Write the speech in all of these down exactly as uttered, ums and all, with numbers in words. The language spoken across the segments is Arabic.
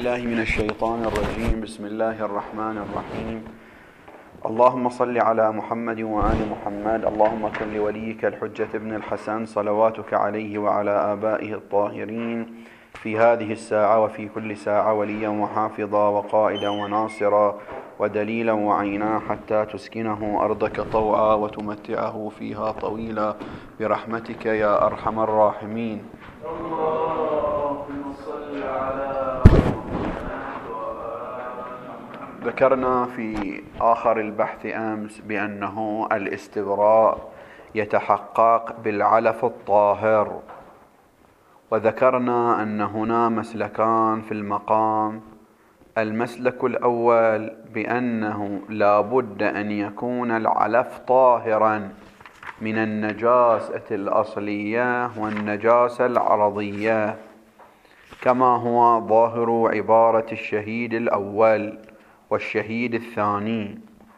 بالله من الشيطان الرجيم. بسم الله الرحمن الرحيم. اللهم صل على محمد وآل محمد. اللهم كن لوليك الحجة ابن الحسن صلواتك عليه وعلى آبائه الطاهرين في هذه الساعة وفي كل ساعة وليا وحافظا وقائدا وناصرا ودليلا وعينا حتى تسكنه أرضك طوعا وتمتعه فيها طويلا برحمتك يا أرحم الراحمين. اللهم صل على ذكرنا في آخر البحث أمس بأنه الاستبراء يتحقق بالعلف الطاهر، وذكرنا أن هنا مسلكان في المقام. المسلك الأول بأنه لا بد أن يكون العلف طاهرا من النجاسة الأصلية والنجاسة العرضية، كما هو ظاهر عبارة الشهيد الأول والشهيد الثاني.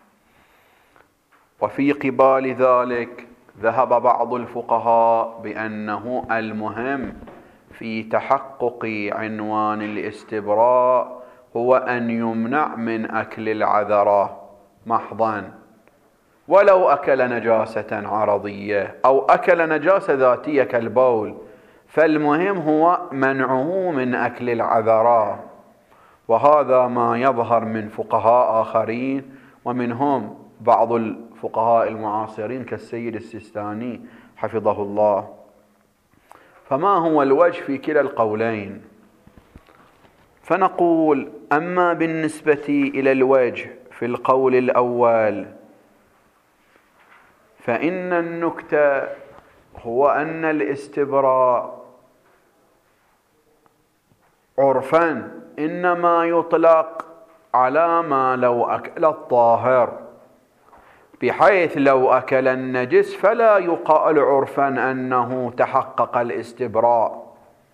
وفي قبال ذلك ذهب بعض الفقهاء بأنه المهم في تحقق عنوان الاستبراء هو أن يمنع من أكل العذرة محضا، ولو أكل نجاسة عرضية أو أكل نجاسة ذاتية كالبول، فالمهم هو منعه من أكل العذرة. وهذا ما يظهر من فقهاء آخرين، ومنهم بعض الفقهاء المعاصرين كالسيد السيستاني حفظه الله. فما هو الوجه في كلا القولين؟ فنقول: أما بالنسبة إلى الوجه في القول الأول فإن النكتة هو أن الاستبراء عرفا إنما يطلق على ما لو أكل الطاهر، بحيث لو أكل النجس فلا يقال عرفا أنه تحقق الاستبراء،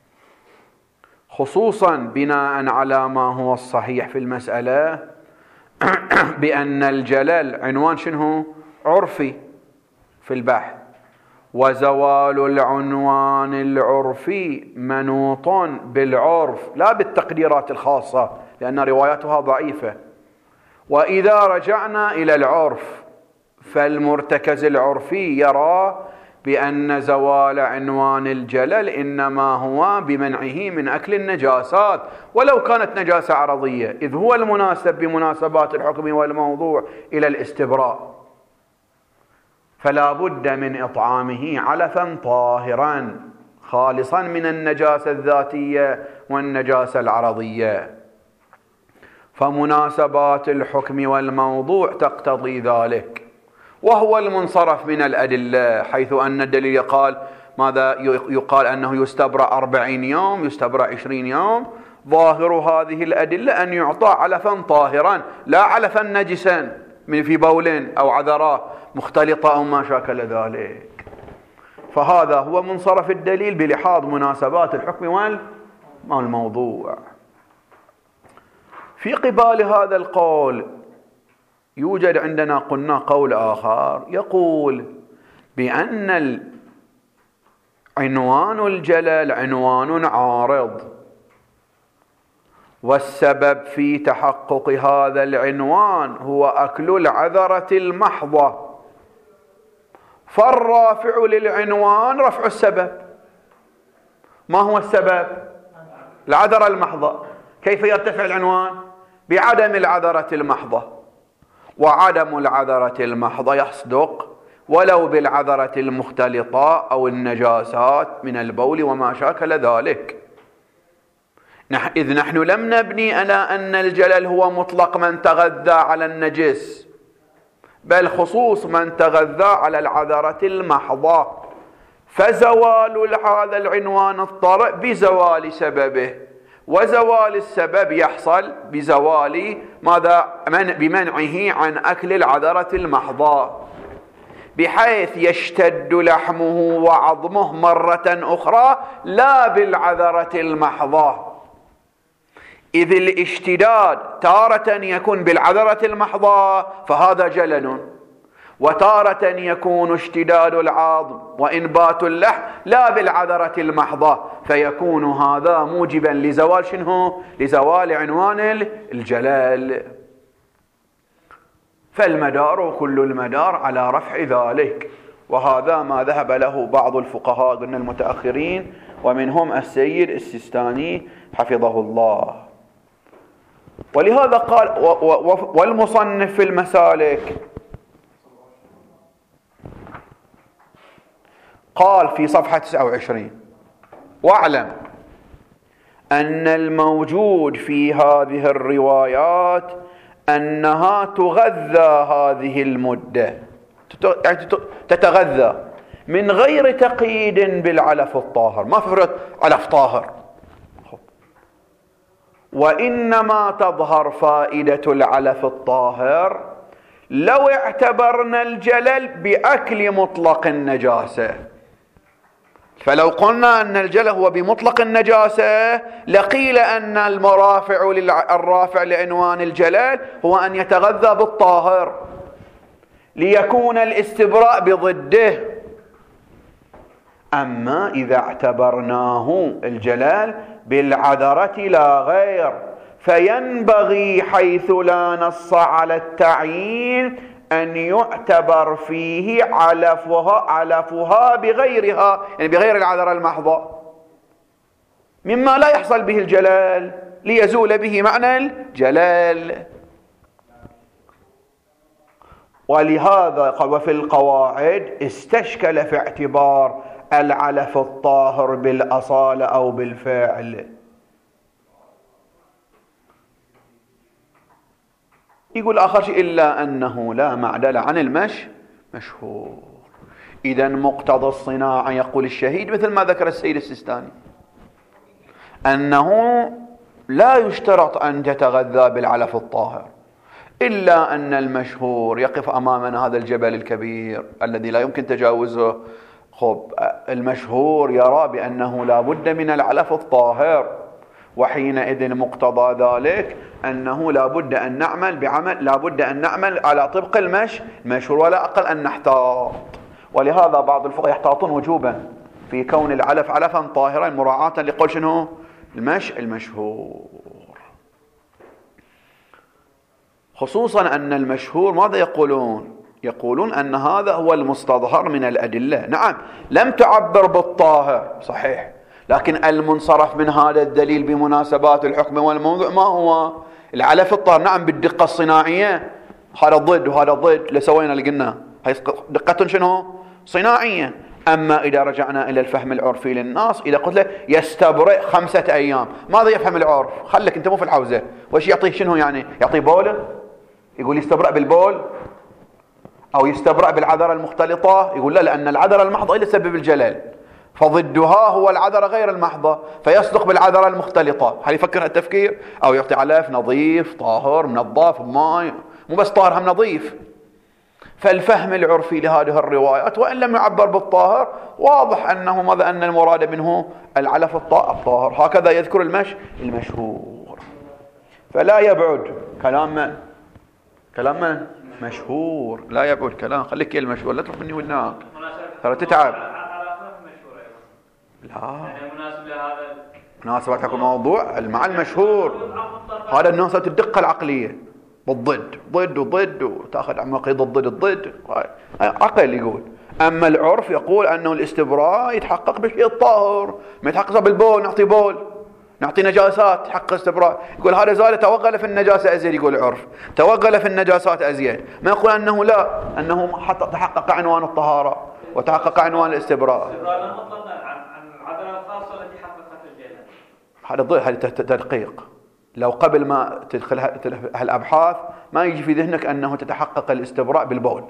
خصوصا بناء على ما هو الصحيح في المسألة بأن الجلل عنوان شنو؟ عرفي في البحث، وزوال العنوان العرفي منوط بالعرف لا بالتقديرات الخاصة، لأن رواياتها ضعيفة. وإذا رجعنا إلى العرف فالمرتكز العرفي يرى بأن زوال عنوان الجلل إنما هو بمنعه من أكل النجاسات ولو كانت نجاسة عرضية، إذ هو المناسب بمناسبات الحكم والموضوع إلى الاستبراء، فلا بد من إطعامه علفا طاهرا خالصا من النجاسة الذاتية والنجاسة العرضية. فمناسبات الحكم والموضوع تقتضي ذلك، وهو المنصرف من الأدلة، حيث أن الدليل قال ماذا؟ يقال أنه يستبرأ أربعين يوم، يستبرأ عشرين يوم. ظاهر هذه الأدلة أن يعطى علفا طاهرا لا علفا نجسا من في بول أو عذراء مختلطة أو ما شاكل ذلك. فهذا هو منصرف الدليل بلحاظ مناسبات الحكم والموضوع. في قبال هذا القول يوجد عندنا قلنا قول آخر يقول بأن عنوان الجلل عنوان عارض، والسبب في تحقق هذا العنوان هو أكل العذرة المحضة، فالرافع للعنوان رفع السبب. ما هو السبب؟ العذرة المحضة. كيف يرتفع العنوان؟ بعدم العذرة المحضة، وعدم العذرة المحضة يصدق ولو بالعذرة المختلطة أو النجاسات من البول وما شاكل ذلك. إذ نحن لم نبني على أن الجلل هو مطلق من تغذى على النجس، بل خصوص من تغذى على العذرة المحضة، فزوال هذا العنوان الطارئ بزوال سببه، وزوال السبب يحصل بزوال ماذا؟ من بمنعه عن أكل العذرة المحضة، بحيث يشتد لحمه وعظمه مرة أخرى لا بالعذرة المحضة، إذ الاشتداد تارة يكون بالعذرة المحضة فهذا جلل، وتارة يكون اشتداد العظم وإنبات اللحم لا بالعذرة المحضة، فيكون هذا موجبا لزوال شنو؟ لزوال عنوان الجلال. فالمدار كل المدار على رفع ذلك، وهذا ما ذهب له بعض الفقهاء قلنا المتأخرين، ومنهم السيد السيستاني حفظه الله. ولهذا قال والمصنف في المسالك قال في صفحة تسعة وعشرين: واعلم أن الموجود في هذه الروايات أنها تغذى هذه المدة، يعني تتغذى من غير تقييد بالعلف الطاهر، ما في علف طاهر، وإنما تظهر فائدة العلف الطاهر لو اعتبرنا الجلل بأكل مطلق النجاسة. فلو قلنا أن الجلل هو بمطلق النجاسة لقيل أن المرافع الرافع لعنوان الجلل هو أن يتغذى بالطاهر ليكون الاستبراء بضده. أما إذا اعتبرناه الجلال بالعذرة لا غير، فينبغي حيث لا نص على التعيين أن يعتبر فيه علفها علفها بغيرها، يعني بغير العذرة المحضة، مما لا يحصل به الجلال ليزول به معنى الجلال. ولهذا وفي القواعد استشكل في اعتبار العلف الطاهر بالأصالة أو بالفعل. يقول آخر شيء إلا أنه لا معدل عن المش مشهور. إذا مقتضى الصناعة يقول الشهيد مثل ما ذكر السيد السيستاني أنه لا يشترط أن تتغذى بالعلف الطاهر، إلا أن المشهور يقف أمامنا هذا الجبل الكبير الذي لا يمكن تجاوزه. خب المشهور يرى بأنه لا بد من العلف الطاهر، وحينئذ مقتضى ذلك أنه لا بد أن نعمل بعمل لا بد أن نعمل على طبق المش المشهور، ولا أقل أن نحتاط. ولهذا بعض الفقهاء يحتاطون وجوبا في كون العلف علفا طاهرا مراعاة لقول شنو المش المشهور، خصوصا أن المشهور ماذا يقولون؟ يقولون أن هذا هو المستظهر من الأدلة. نعم لم تعبر بالطاهر صحيح، لكن المنصرف من هذا الدليل بمناسبات الحكم والموضوع ما هو العلف الطاهر. نعم بالدقة الصناعية، هذا ضد وهذا ضد لسوينا اللي قلنا، هي دقة شنو صناعية. أما إذا رجعنا إلى الفهم العرفي للناس، إذا قلت له يستبرئ خمسة أيام، ماذا يفهم العرف؟ خلك أنت مو في الحوزة، وش يعطيه شنو يعني؟ يعطيه بول، يقول يستبرئ بالبول، أو يستبرأ بالعذرة المختلطة، يقول لا، لأن العذرة المحضة إلى سبب الجلال، فضدها هو العذرة غير المحضة، فيصدق بالعذرة المختلطة. هل يفكر التفكير؟ أو يعطي علف نظيف طاهر منظف بماء، مو بس طاهر هم نظيف. فالفهم العرفي لهذه الروايات وإن لم يعبر بالطاهر واضح أنه ماذا؟ أن المراد منه العلف الطاهر. هكذا يذكر المش المشهور. فلا يبعد كلام من؟ كلام من؟ مشهور. لا يبعد كلام، خليك يا المشهور، لا تروح مني وهناك ترى تتعب. لا مناسبة حكم موضوع مع المشهور، هذا الناس الدقة العقلية بالضد، ضد وضد، وتاخذ عن مقيض الضد الضد، عقل يقول. اما العرف يقول انه الاستبراء يتحقق بالشيء الطاهر، ما يتحقق بالبول، نعطي بول، نعطي نجاسات تحقق استبراء. يقول هذا زال توغل في النجاسة أزيد، يقول العرف توغل في النجاسات أزيد، ما يقول أنه لا، أنه حتى تحقق عنوان الطهارة وتحقق عنوان الاستبراء. استبراء مطلقا عن عن العذرة الخاصة التي حققت الجلال. هذا ضيق، هذا تدقيق. لو قبل ما تدخل هالأبحاث ما يجي في ذهنك أنه تتحقق الاستبراء بالبول.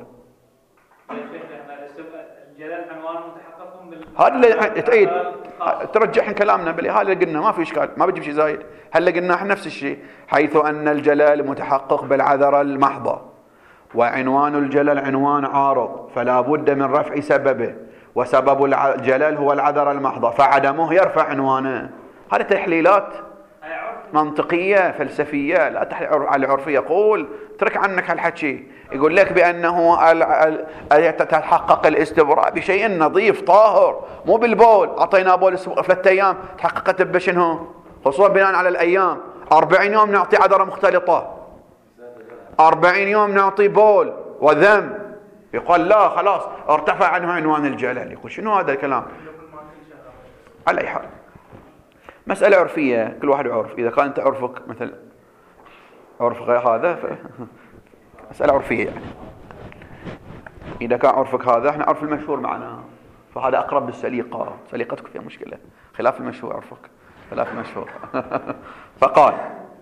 الجلال عنوان متحقق بال. هذا اللي تعيد ترجح كلامنا بلي، هذا اللي قلنا ما في اشكال، ما بجيب شيء زايد. هل قلنا احنا نفس الشيء، حيث ان الجلال متحقق بالعذرة المحضة، وعنوان الجلال عنوان عارض، فلا بد من رفع سببه، وسبب الجلال هو العذرة المحضة، فعدمه يرفع عنوانه. هذه تحليلات هي عرف منطقية فلسفية، لا تحل على العرفية. يقول اترك عنك هالحكي، يقول لك بأنه تتحقق الاستبراء بشيء نظيف طاهر، مو بالبول. أعطينا بول ثلاثة أيام تحققت بشنو، خصوصا بناء على الأيام. أربعين يوم نعطي عذرة مختلطة، أربعين يوم نعطي بول وذم. يقول لا خلاص ارتفع عنه عنوان الجلل. يقول شنو هذا الكلام؟ على أي حال مسألة عرفية، كل واحد عرف. إذا كان أنت عرفك مثل عرف غير هذا ف... مسألة عرفية يعني. إذا كان عرفك هذا، احنا عرف المشهور معنا، فهذا أقرب للسليقة. سليقتك فيها مشكلة، خلاف المشهور عرفك، خلاف المشهور. فقال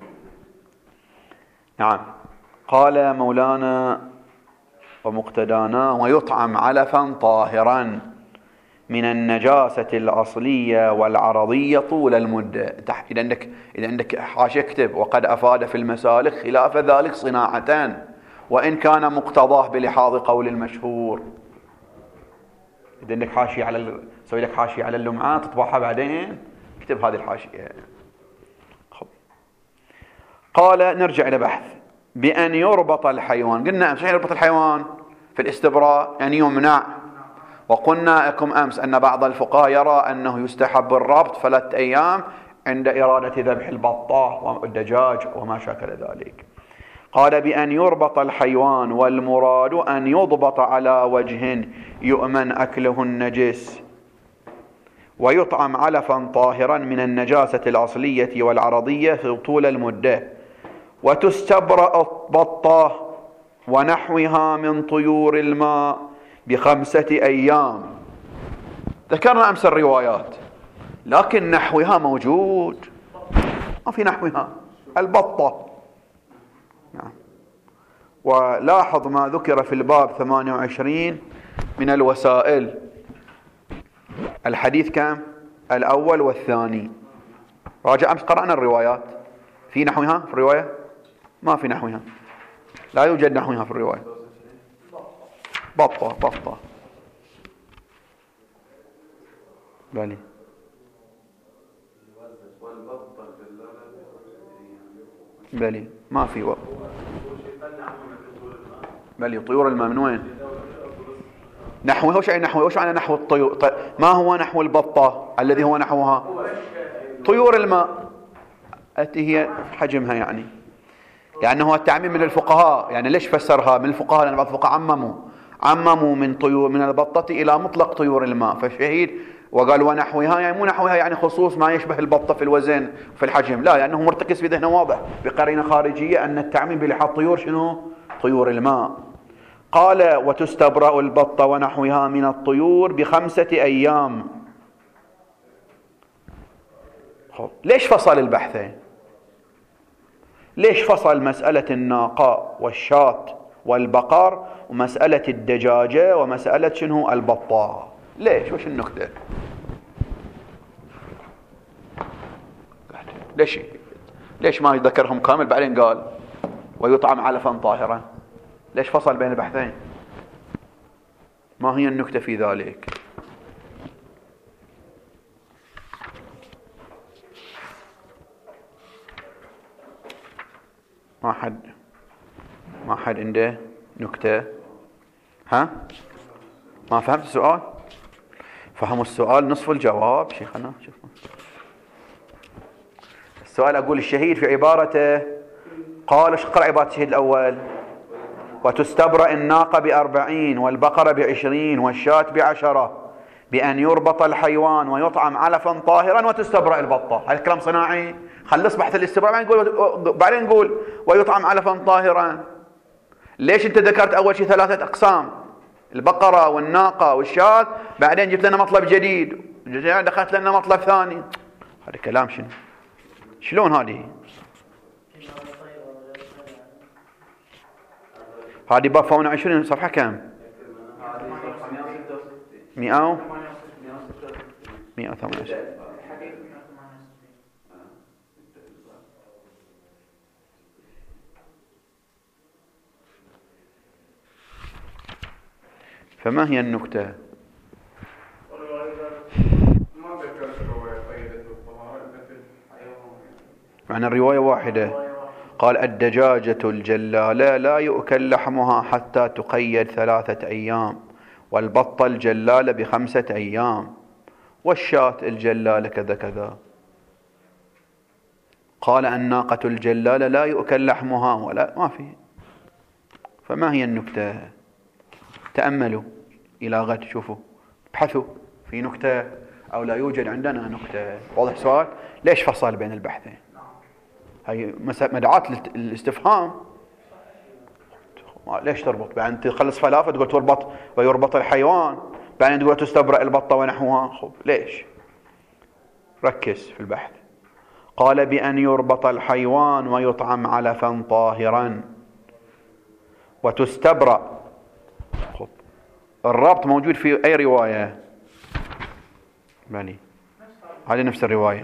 نعم، قال مولانا ومقتدانا: ويطعم علفا طاهرا من النجاسة الأصلية والعرضية طول المدة. إذا عندك إذا عندك حاشية اكتب: وقد أفاد في المسالك خلاف ذلك صناعة، وإن كان مقتضاه بلحاظ قول المشهور. إذا عندك حاشية على ال... سوي لك حاشية على اللمعات تطبعها بعدين، اكتب هذه الحاشية. قال نرجع إلى بحث. بأن يربط الحيوان، قلنا أمس يربط الحيوان في الاستبراء يعني يمنع، وقلنا لكم أمس أن بعض الفقهاء يرى أنه يستحب الربط ثلاثة أيام عند إرادة ذبح البطة والدجاج وما شاكل ذلك. قال بأن يربط الحيوان، والمراد أن يضبط على وجه يؤمن أكله النجس، ويطعم علفا طاهرا من النجاسة الأصلية والعرضية في طول المدة، وتستبرأ البطة ونحوها من طيور الماء بخمسة أيام. ذكرنا أمس الروايات، لكن نحوها موجود، ما في نحوها البطة. نعم. ولاحظ ما ذكر في الباب ثمانية وعشرين من الوسائل. الحديث كم؟ الأول والثاني. راجع أمس قرأنا الروايات، في نحوها في الرواية؟ ما في نحوها، لا يوجد نحوها في الرواية. بطة بطة بلي بلي ما في و... بلي طيور الماء من وين؟ نحوها وش يعني نحوها؟ وش معنى نحو الطيور؟ طيب ما هو نحو البطة الذي هو نحوها؟ طيور الماء التي هي حجمها يعني. يعني هو التعميم من الفقهاء. يعني ليش فسرها من الفقهاء؟ لأن بعض الفقهاء عمموا عمموا من طيور من البطة إلى مطلق طيور الماء، فالشهيد وقال ونحوها يعني مو نحوها يعني خصوص ما يشبه البطة في الوزن في الحجم، لا، لأنه مرتكز في ذهنه واضح بقرينة خارجية أن التعميم بلحاظ طيور شنو؟ طيور الماء. قال وتستبرأ البطة ونحوها من الطيور بخمسة أيام. خب. ليش فصل البحثين؟ ليش فصل مسألة الناقة والشاة والبقر ومسألة الدجاجة ومسألة شنو البطة؟ ليش؟ وش النكتة؟ ليش ليش ما يذكرهم كامل بعدين قال ويطعم علفا طاهرا؟ ليش فصل بين البحثين؟ ما هي النكتة في ذلك؟ ما حد ما حد عنده نكتة؟ ها؟ ما فهمت السؤال؟ فهموا السؤال نصف الجواب شيخنا. شوف السؤال، أقول الشهيد في عبارته قال ايش قرأ عبارة الشهيد الأول؟ وتستبرأ الناقة بأربعين والبقرة بعشرين والشاة بعشرة بأن يربط الحيوان ويطعم علفا طاهرا وتستبرأ البطة. هل الكلام صناعي؟ خلص بحث الاستبراء بعدين نقول بعدين نقول ويطعم علفا طاهرا. ليش انت ذكرت اول شيء ثلاثة اقسام، البقرة والناقة والشاة، بعدين جبت لنا مطلب جديد، دخلت لنا مطلب ثاني؟ هذا كلام شنو؟ شلون هذه؟ هذه باب ثمانية وعشرين صفحة كم؟ مئة مئة وثمانية وعشرين. فما هي النكتة؟ معنى الرواية واحدة. قال الدجاجة الجلالة لا يؤكل لحمها حتى تقيد ثلاثة أيام، والبطة الجلالة بخمسة أيام، والشاة الجلالة كذا كذا. قال الناقة الجلالة لا يؤكل لحمها ولا ما في. فما هي النكتة؟ تأملوا إلى غد، شوفوا ابحثوا في نكتة أو لا يوجد عندنا نكتة. واضح السؤال؟ ليش فصل بين البحثين؟ هي مدعاة الاستفهام. ليش تربط؟ بعدين تخلص فلافة تقول تربط ويربط الحيوان، بعدين تقول تستبرأ البطة ونحوها. خب ليش؟ ركز في البحث. قال بأن يربط الحيوان ويطعم علفا طاهرا وتستبرأ. خب الربط موجود في أي رواية؟ بني هذه نفس الرواية.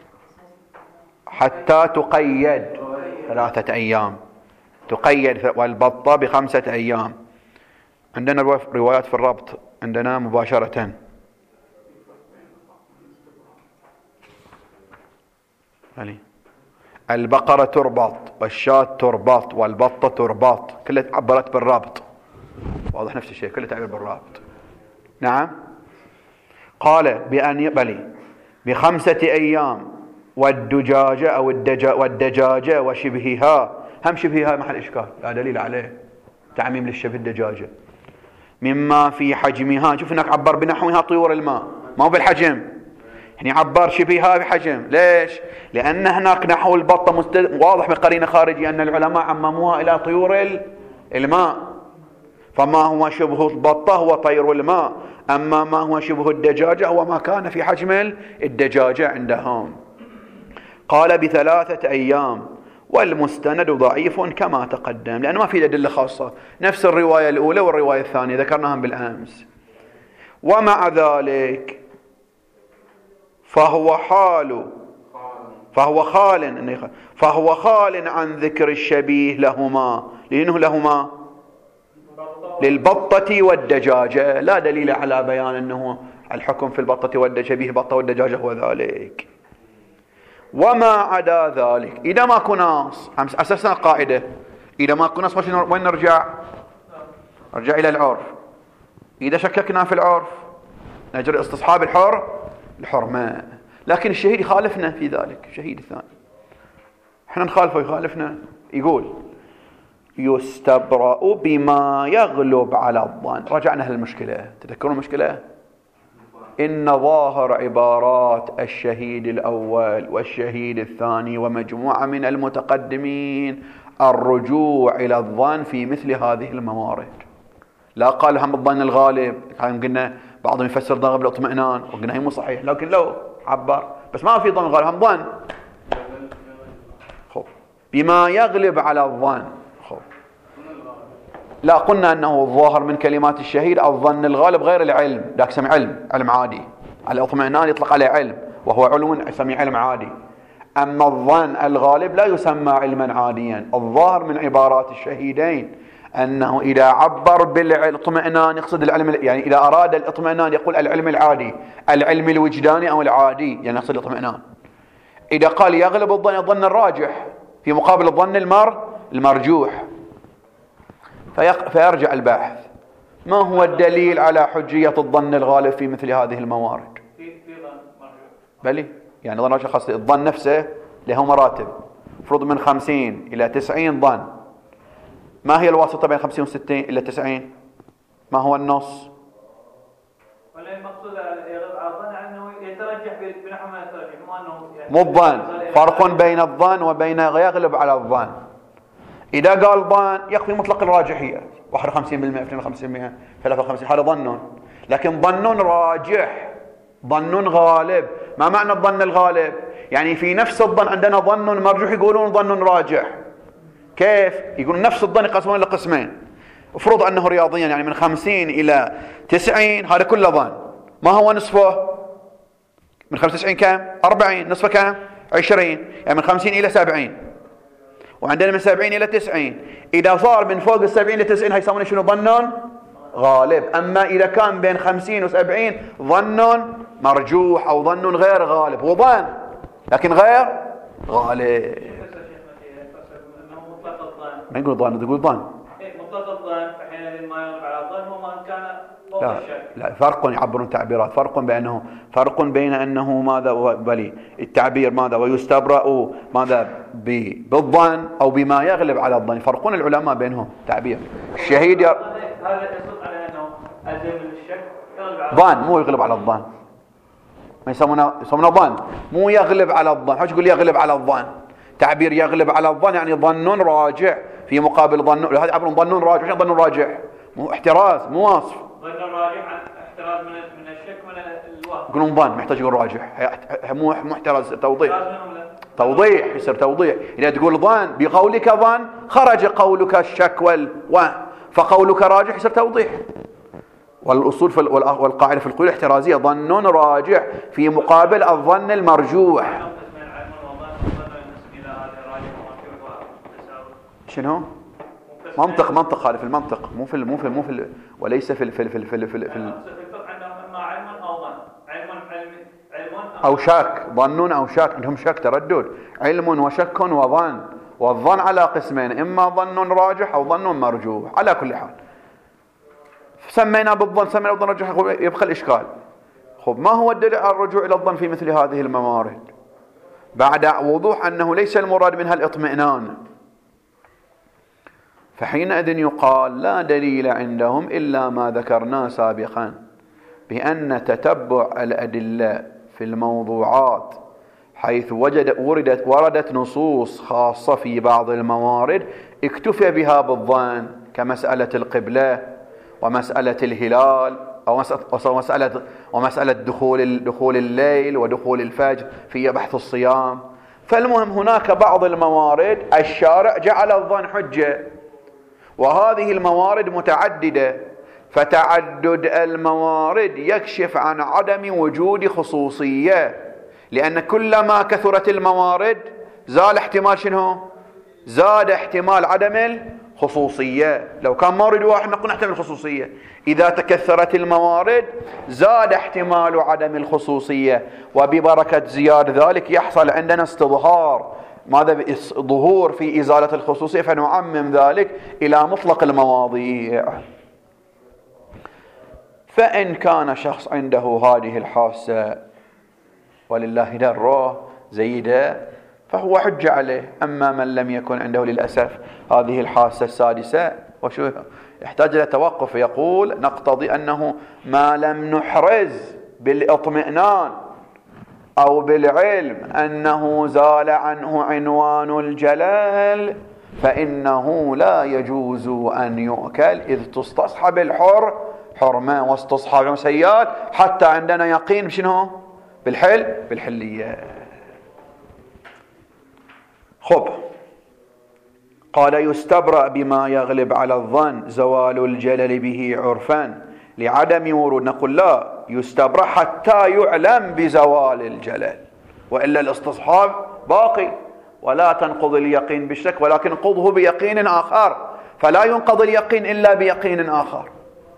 حتى تقيد ثلاثة أيام، تقيد والبطة بخمسة أيام. عندنا روايات في الربط عندنا مباشرة. البقرة تربط والشاة تربط والبطة تربط، كلها عبرت بالربط. واضح نفس الشيء، كلها تعبير بالربط. نعم. قال بأن يقبلي بخمسة أيام والدجاجة أو الدجا والدجاجة وشبهها. هم شبهها محل إشكال، لا دليل عليه، تعميم للشبه الدجاجة. مما في حجمها، شوف هناك عبر بنحوها طيور الماء، ما هو بالحجم، يعني عبر شبهها بحجم. ليش؟ لأن هناك نحو البطة مستد... واضح من قرينة خارجية أن العلماء عمموها إلى طيور الماء، فما هو شبه البطة هو طير الماء، أما ما هو شبه الدجاجة هو ما كان في حجم الدجاجة عندهم. قال بثلاثة أيام، والمستند ضعيف كما تقدم، لأنه ما في أدلة خاصة، نفس الرواية الأولى والرواية الثانية ذكرناهم بالأمس. ومع ذلك فهو حال فهو خال فهو خال عن ذكر الشبيه لهما، لأنه لهما للبطة والدجاجة، لا دليل على بيان أنه الحكم في البطة والشبيه البطة والدجاجة هو ذلك. وما عدا ذلك إذا ما كناس، أساسنا قاعدة، إذا ما كناس وين نرجع؟ نرجع إلى العرف. إذا شككنا في العرف نجري استصحاب الحر الحرمة، لكن الشهيد يخالفنا في ذلك. الشهيد الثاني احنا نخالفه يخالفنا، يقول يستبرأ بما يغلب على الظن. رجعنا للمشكلة، تذكرون المشكلة؟ إن ظاهر عبارات الشهيد الأول والشهيد الثاني ومجموعة من المتقدمين الرجوع إلى الظن في مثل هذه الموارد. لا قال هم الظن الغالب، قلنا بعضهم يفسر ظن بالاطمئنان وقلنا هي مو صحيح، لكن لو عبر بس ما في ظن غالب، هم ظن. خب بما يغلب على الظن. خب لا قلنا أنه الظاهر من كلمات الشهيد الظن الغالب غير العلم، ذاك سمي علم، علم عادي. على الاطمئنان يطلق عليه علم وهو علم يسمي علم عادي. أما الظن الغالب لا يسمى علما عاديا. الظاهر من عبارات الشهيدين أنه إذا عبر بالاطمئنان يقصد العلم، يعني إذا أراد الاطمئنان يقول العلم العادي، العلم الوجداني أو العادي، يعني يقصد الاطمئنان. إذا قال يغلب الظن الظن الراجح في مقابل الظن المر المرجوح، فيرجع الباحث ما هو الدليل على حجية الظن الغالب في مثل هذه الموارد؟ في في ظن مرجوح. بلي يعني ظن راجح خاص. الظن نفسه له مراتب، فرض من خمسين إلى تسعين ظن. ما هي الواسطة بين خمسين وستين إلى تسعين؟ ما هو النص؟ ولا المقصود يغلب على الظن أنه يترجح بنحو ما يترجح، مو أنه مو الظن، فرق بين الظن وبين يغلب على الظن. إذا قال ظن يكفي مطلق الراجحية، واحد وخمسين بالمئة اثنين وخمسين بالمئة ثلاثة وخمسين، هذا ظن. لكن ظن راجح، ظن غالب. ما معنى الظن الغالب؟ يعني في نفس الظن عندنا ظن مرجوح يقولون ظن راجح. كيف؟ يقولون نفس الظن يقسمون لقسمين. افرض أنه رياضيا يعني من خمسين إلى تسعين هذا كله ظن. ما هو نصفه؟ من خمسة وتسعين كم؟ أربعين. نصفه كم؟ عشرين. يعني من خمسين إلى سبعين. وعندنا من سبعين إلى تسعين. إذا صار من فوق السبعين لتسعين هيسمونه شنو؟ ظن غالب. أما إذا كان بين خمسين وسبعين ظن مرجوح أو ظن غير غالب. هو ظن لكن غير غالب. ما يقول ظن، تقول ظن. مطلق الظن فحينئذ ما يغلب على الظن هو ما كان فوق لا الشك. لا، فرق يعبرون تعبيرات، فرق بأنه فرق بين أنه ماذا بلي التعبير ماذا ويستبرأ ماذا بالظن أو بما يغلب على الظن، يفرقون العلماء بينهم تعبير. الشهيد هذا يصدق على أنه أزم الشك يغلب على ظن، مو يغلب على الظن. ما يسمونه يسمونه ظن، مو يغلب على الظن. حاج يقول يغلب على الظن؟ تعبير يغلب على الظن يعني ظن راجع في مقابل ظن، هذا يعبرون ظن راجع. وش ظن راجع؟ مو احتراز، مو وصف. ظن راجع عن احتراز من من الشك من الوهم. يقولون ظن محتاج يقول راجع، مو مو احتراز، توضيح. توضيح يصير توضيح. إذا تقول ظن بقولك ظن خرج قولك الشك والوهم، فقولك راجح يصير توضيح. والأصول في والقاعدة في القيود الاحترازية ظن راجح في مقابل الظن المرجوح. شنو؟ منطق منطق هذا في المنطق، مو في مو في مو في وليس في في في في في في أو شك. ظن أو شك، عندهم شك تردد، علم وشك وظن، والظن على قسمين، إما ظن راجح أو ظن مرجوح. على كل حال سمينا بالظن، سمينا بالظن راجح، يبقى الإشكال. خب ما هو الدليل على الرجوع إلى الظن في مثل هذه الموارد بعد وضوح أنه ليس المراد منها الاطمئنان؟ فحينئذ يقال لا دليل عندهم إلا ما ذكرناه سابقا، بأن تتبع الأدلة في الموضوعات حيث وجد وردت وردت نصوص خاصة في بعض الموارد اكتفى بها بالظن، كمسألة القبلة ومسألة الهلال أو مسألة ومسألة دخول دخول الليل ودخول الفجر في بحث الصيام. فالمهم هناك بعض الموارد الشارع جعل الظن حجة، وهذه الموارد متعددة، فتعدد الموارد يكشف عن عدم وجود خصوصية، لأن كلما كثرت الموارد زال احتمال شنو؟ زاد احتمال عدم الخصوصية. لو كان مورد واحد نقول نحتمل الخصوصية، إذا تكثرت الموارد زاد احتمال عدم الخصوصية، وببركة زياد ذلك يحصل عندنا استظهار ماذا ظهور في إزالة الخصوصية، فنعمم ذلك إلى مطلق المواضيع. فإن كان شخص عنده هذه الحاسة ولله دره زيدة فهو حجة عليه. أما من لم يكن عنده للأسف هذه الحاسة السادسة وشو يحتاج إلى توقف، يقول نقتضي أنه ما لم نحرز بالاطمئنان أو بالعلم أنه زال عنه عنوان الجلال فإنه لا يجوز أن يؤكل، إذ تستصحب الحر حرمة واستصحاب سيئات، حتى عندنا يقين بشنو؟ بالحل بالحلية. خب قال يستبرأ بما يغلب على الظن زوال الجلل به عرفا لعدم ورود. نقول لا، يستبرأ حتى يعلم بزوال الجلل، وإلا الاستصحاب باقي، ولا تنقض اليقين بالشك ولكن انقضه بيقين آخر، فلا ينقض اليقين إلا بيقين آخر.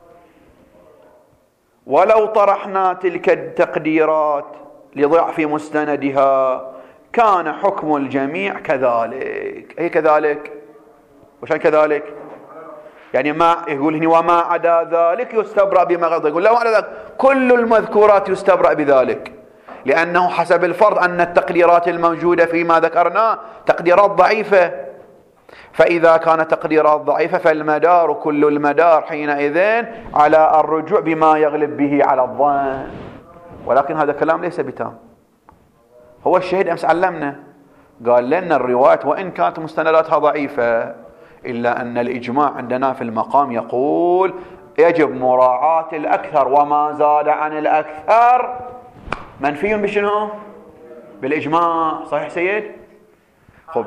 ولو طرحنا تلك التقديرات لضعف مستندها كان حكم الجميع كذلك. أي كذلك؟ وشان كذلك؟ يعني ما يقول هنا وما عدا ذلك يستبرأ بما غض، يقول لا، ما عدا ذلك كل المذكورات يستبرأ بذلك، لأنه حسب الفرض أن التقديرات الموجودة فيما ذكرناه تقديرات ضعيفة، فإذا كانت تقديرات ضعيفة فالمدار كل المدار حينئذ على الرجوع بما يغلب به على الظن. ولكن هذا كلام ليس بتام. هو الشهيد أمس علمنا قال لنا الروايات وإن كانت مستنداتها ضعيفة إلا أن الإجماع عندنا في المقام يقول يجب مراعاة الأكثر، وما زاد عن الأكثر منفي بشنو؟ بالإجماع. صحيح سيد؟ خب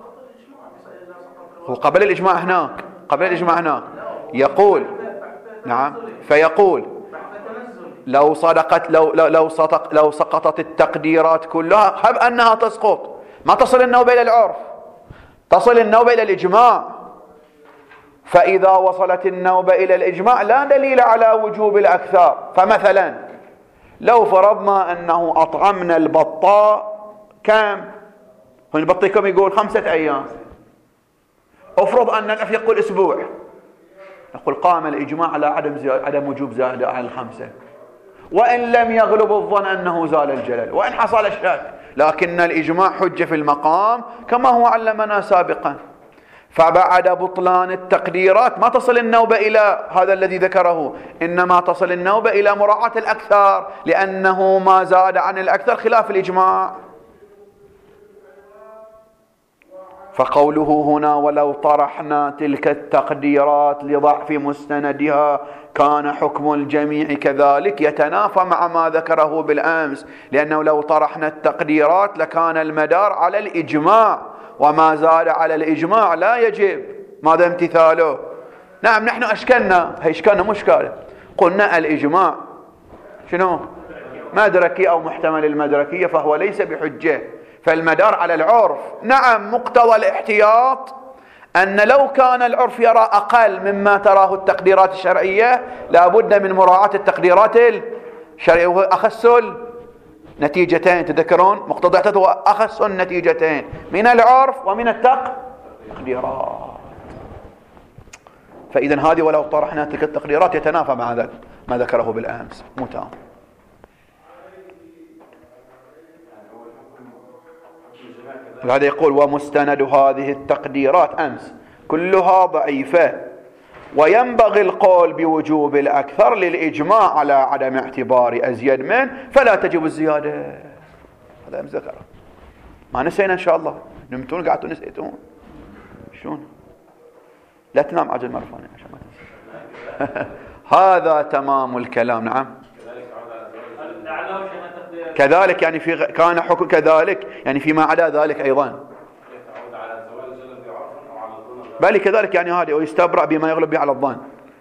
وقبل الإجماع هناك قبل الإجماع هناك يقول نعم، فيقول لو صدقت لو لو لو, صدق لو سقطت التقديرات كلها هب أنها تسقط، ما تصل النوبة إلى العرف، تصل النوبة إلى الإجماع. فإذا وصلت النوبة إلى الإجماع لا دليل على وجوب الأكثر. فمثلا لو فرضنا أنه أطعمنا البطاء كم هون البطيكم يقول خمسة أيام، افرض أن الأف يقول أسبوع، نقول قام الإجماع على عدم زيادة عدم وجوب زيادة عن الخمسة، وإن لم يغلب الظن أنه زال الجلل، وإن حصل الشك، لكن الإجماع حجة في المقام كما هو علمنا سابقا. فبعد بطلان التقديرات ما تصل النوبة إلى هذا الذي ذكره، إنما تصل النوبة إلى مراعاة الأكثر، لأنه ما زاد عن الأكثر خلاف الإجماع. فقوله هنا ولو طرحنا تلك التقديرات لضعف مستندها كان حكم الجميع كذلك، يتنافى مع ما ذكره بالأمس، لأنه لو طرحنا التقديرات لكان المدار على الإجماع، وما زاد على الإجماع لا يجب. ماذا امتثاله؟ نعم نحن أشكلنا، هي إشكالنا مشكلة، قلنا الإجماع شنو؟ مدركي أو محتمل المدركية، فهو ليس بحجة، فالمدار على العرف. نعم مقتضى الاحتياط أن لو كان العرف يرى أقل مما تراه التقديرات الشرعية لابد من مراعاة التقديرات الشرعية، وأخص النتيجتين. تذكرون مقتضى الاحتياط هو أخص النتيجتين من العرف ومن التقديرات. فإذا هذه ولو طرحنا تلك التقديرات يتنافى مع ذلك ما ذكره بالأمس. متام. هذا يقول ومستند هذه التقديرات أمس كلها ضعيفة، وينبغي القول بوجوب الأكثر للإجماع على عدم اعتبار أزيد من، فلا تجب الزيادة. هذا أمس ذكره، ما نسينا إن شاء الله. نمتون قعدتوا نسيتون شلون؟ لا تنام عجل مرفاني عشان ما تنسى. هذا تمام الكلام. نعم كذلك يعني في غ... كان حكم كذلك يعني فيما عدا ذلك أيضا، بل كذلك يعني هذا ويستبرأ بما يغلب به على الظن،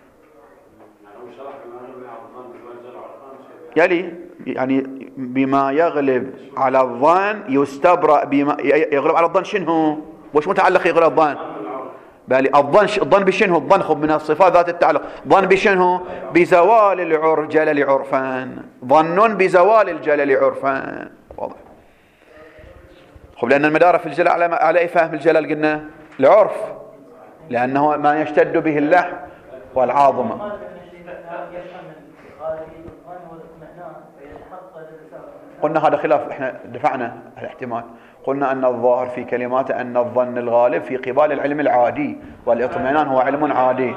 يعني يعني بما يغلب على الظن يستبرأ بما يغلب على الظن. شنو وش متعلق يغلب الظن؟ بل الظن الظن بشنو؟ الظن خب من الصفات ذات التعلق. ظن بشنو؟ بزوال العرف جلل عرفا، ظن بزوال الجلل عرفا. واضح. خب لأن المدار في الجلل على على اي فهم الجلل؟ قلنا العرف، لأنه ما يشتد به اللحم والعاظمة. قلنا هذا خلاف، احنا دفعنا الاحتمال، قلنا أن الظاهر في كلماته أن الظن الغالب في قبال العلم العادي، والإطمئنان هو علم عادي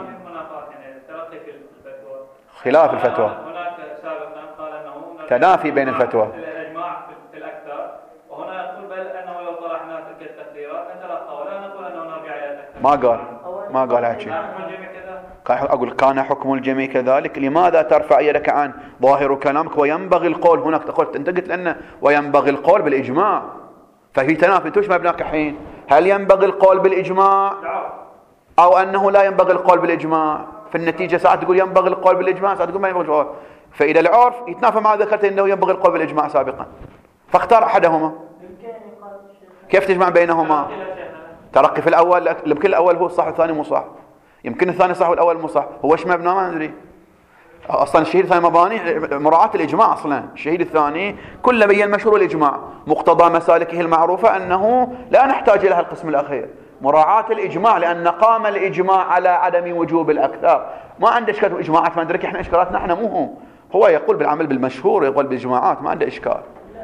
خلاف الفتوى. هناك سابقا قال أنه تنافي بين الفتوى الإجماع في الأكثر، وهنا يقول بل أنه لو طرحنا تلك التقديرات نتلقى، ولا نقول أنه نرجع إلى الأكثر. ما قال ما قال هالشيء. أقول كان حكم الجميع كذلك. لماذا ترفع يدك عن ظاهر كلامك وينبغي القول؟ هناك تقول أنت قلت لنا وينبغي القول بالإجماع، ففي تنافي. توش ما بناك حين هل ينبغي القول بالإجماع أو أنه لا ينبغي القول بالإجماع؟ في النتيجة ساعات تقول ينبغي القول بالإجماع، ساعات تقول ما ينبغي القول. فإذا العرف يتنافى مع ذكرت أنه ينبغي القول بالإجماع سابقا، فاختار أحدهما. كيف تجمع بينهما؟ ترقي في الأول، يمكن الأول هو الصح والثاني مو صح، يمكن الثاني صح والأول مو صح. هو ايش مبنى ما ندري. اصلا الشهيد الثاني مباني مراعاة الإجماع. اصلا الشهيد الثاني كل بين المشهور الإجماع، مقتضى مسالكه المعروفة أنه لا نحتاج إلى القسم الأخير، مراعاة الإجماع، لأن قام الإجماع على عدم وجوب الأكثر. ما عنده إشكال إجماعات ما ندرك، إحنا إشكالاتنا إحنا مو هو هو يقول بالعمل بالمشهور، يقول بالإجماعات، ما عنده إشكال.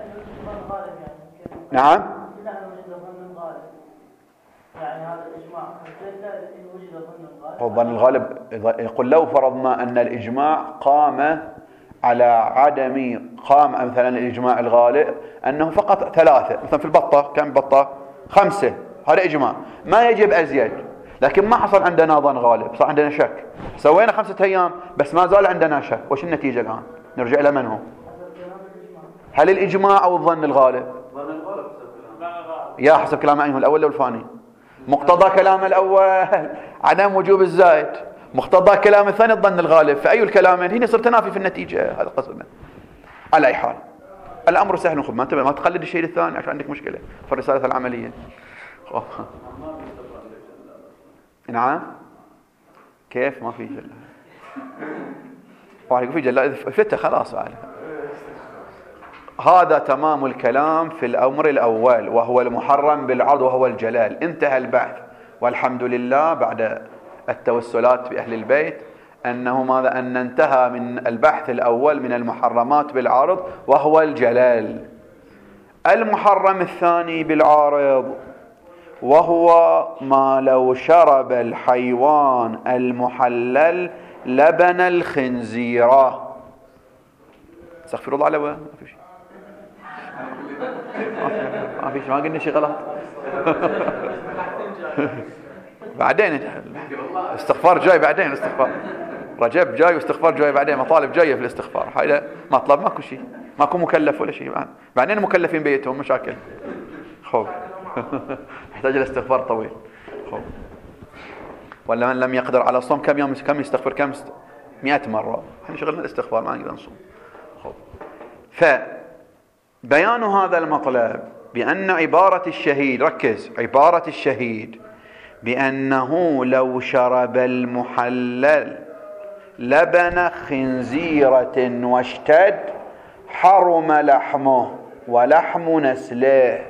نعم يعني هذا الإجماع إن وجد ظن الغالب. الظن الغالب يقول لو فرضنا أن الإجماع قام على عدم قام مثلا الإجماع الغالب أنه فقط ثلاثة، مثلا في البطة كم بطة؟ خمسة، هذا إجماع ما يجب أزيد، لكن ما حصل عندنا ظن غالب، صار عندنا شك، سوينا خمسة أيام بس ما زال عندنا شك. وش النتيجة الآن؟ نرجع إلى من هو؟ هل الإجماع أو الظن الغالب؟ يا حسب كلام أيهم الأول أو الثاني؟ مقتضى كلام الأول عدم وجوب الزائد، مقتضى كلام الثاني الظن الغالب، فأي الكلامين هنا صار تنافي في النتيجة. هذا قصدنا. على أي حال الأمر سهل، خب ما انتبه ما تقلد الشيء الثاني عشان عندك مشكلة في الرسالة العملية. نعم كيف ما في جلال؟ واحد يقول في جلال فتة خلاص على هذا تمام الكلام في الأمر الأول وهو المحرم بالعرض وهو الجلال. انتهى البحث والحمد لله بعد التوسلات بأهل البيت أنه ماذا أن انتهى من البحث الأول من المحرمات بالعرض وهو الجلال. المحرم الثاني بالعارض وهو ما لو شرب الحيوان المحلل لبن الخنزيرة. استغفر الله. على ما في شيء ما في شيء ما قلنا شيء غلط. بعدين استغفار جاي بعدين. استغفار رجب جاي واستغفار جاي بعدين. مطالب جايه في الاستغفار. هذا مطلب ماكو شيء ماكو مكلف ولا شيء. بعدين مكلفين بيتهم مشاكل. خوف يحتاج الاستغفار طويل. خوف. ولا من لم يقدر على الصوم كم يوم كم يستغفر كم مئة مرة. احنا شغلنا الاستغفار ما نقدر نصوم. خوف. فبيان هذا المطلب بأن عبارة الشهيد ركز عبارة الشهيد بأنه لو شرب المحلل لبن خنزيرة واشتد حرم لحمه ولحم نسله.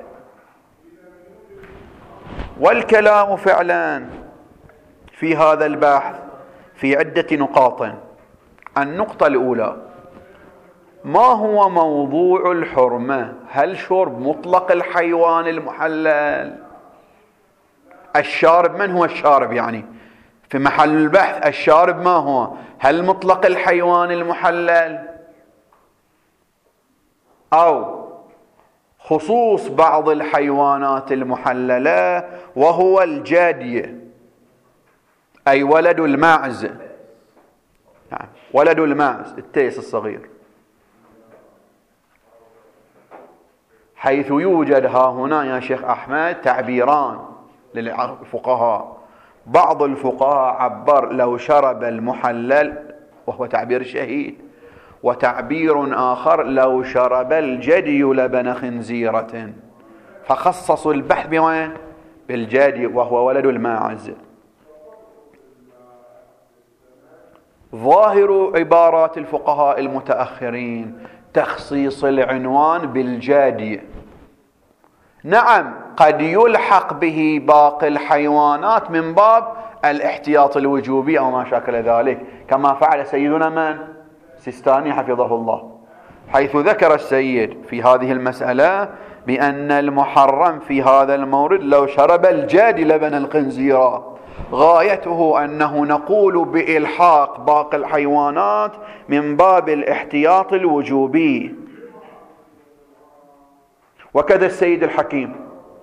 والكلام فعلا في هذا البحث في عدة نقاط. النقطة الأولى ما هو موضوع الحرمة؟ هل شرب مطلق الحيوان المحلل؟ الشارب من هو الشارب؟ يعني في محل البحث الشارب ما هو؟ هل مطلق الحيوان المحلل أو خصوص بعض الحيوانات المحللة وهو الجادية أي ولد الماعز، يعني ولد الماعز التيس الصغير، حيث يوجد ها هنا يا شيخ أحمد تعبيران للفقهاء. بعض الفقهاء عبر لو شرب المحلل وهو تعبير الشهيد، وتعبير آخر لو شرب الجدي لبن خنزيرة، فخصصوا البحث بوين؟ بالجدي وهو ولد الماعز. ظاهر عبارات الفقهاء المتأخرين تخصيص العنوان بالجادي. نعم قد يلحق به باقي الحيوانات من باب الاحتياط الوجوبي أو ما شاكل ذلك، كما فعل سيدنا من؟ سيستاني حفظه الله، حيث ذكر السيد في هذه المسألة بأن المحرم في هذا المورد لو شرب الجادي لبن الخنزيرة، غايته أنه نقول بإلحاق باقي الحيوانات من باب الاحتياط الوجوبي. وكذا السيد الحكيم.